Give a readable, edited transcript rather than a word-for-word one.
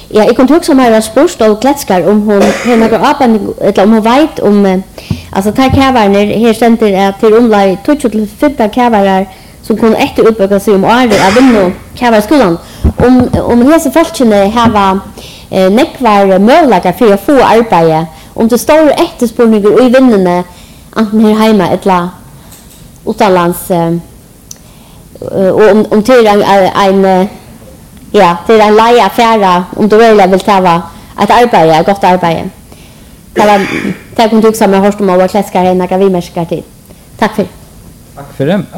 Ja, jag kunde också mer sport och klätskar om hon några apan eller om hon vet om alltså tar kävarna här ständer att till omlai 12-15 kävarar som kunde efter uppbygga sig om året av vinno kävarskolan. Om hese folkene hava nekvar möjligheter för att få arbete om det står efterspurningar i vinnene antingen här hemma eller utomlands och om till en ja, det är en lei affära om du vill ta ett arbete, ett gott arbete. Det kunde du också med hörst om att klätska här några vi märskar till. Tack för det. Tack för det.